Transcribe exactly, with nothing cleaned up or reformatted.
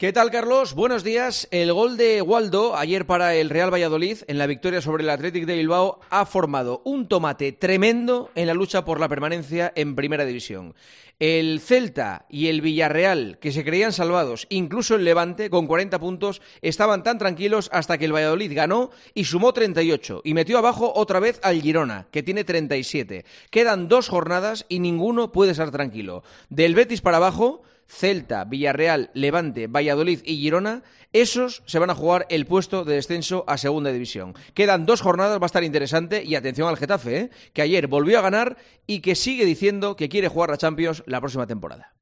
¿Qué tal, Carlos? Buenos días. El gol de Waldo ayer para el Real Valladolid en la victoria sobre el Athletic de Bilbao ha formado un tomate tremendo en la lucha por la permanencia en Primera División. El Celta y el Villarreal, que se creían salvados, incluso el Levante, con cuarenta puntos, estaban tan tranquilos hasta que el Valladolid ganó y sumó treinta y ocho y metió abajo otra vez al Girona, que tiene treinta y siete. Quedan dos jornadas y ninguno puede estar tranquilo. Del Betis para abajo, Celta, Villarreal, Levante, Valladolid y Girona, esos se van a jugar el puesto de descenso a Segunda División. Quedan dos jornadas, va a estar interesante, y atención al Getafe, ¿eh? que ayer volvió a ganar y que sigue diciendo que quiere jugar la Champions la próxima temporada.